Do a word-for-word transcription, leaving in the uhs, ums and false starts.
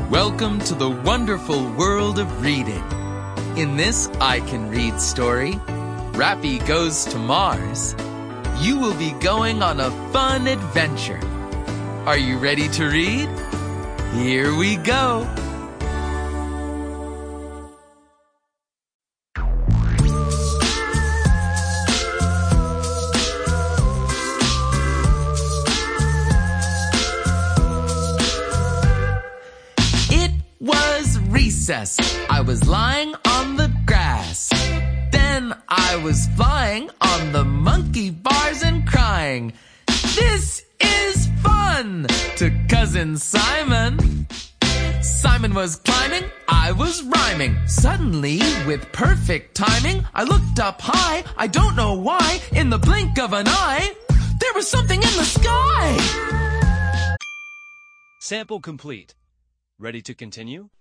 Welcome to the wonderful world of reading. In this I Can Read story, Rappy Goes to Mars. You will be going on a fun adventure. Are you ready to read? Here we go. Recess. I was lying on the grass. Then I was flying on the monkey bars and crying, "This is fun!" to Cousin Simon. Simon was climbing, I was rhyming. Suddenly, with perfect timing, I looked up high. I don't know why, in the blink of an eye, there was something in the sky. Sample complete. Ready to continue?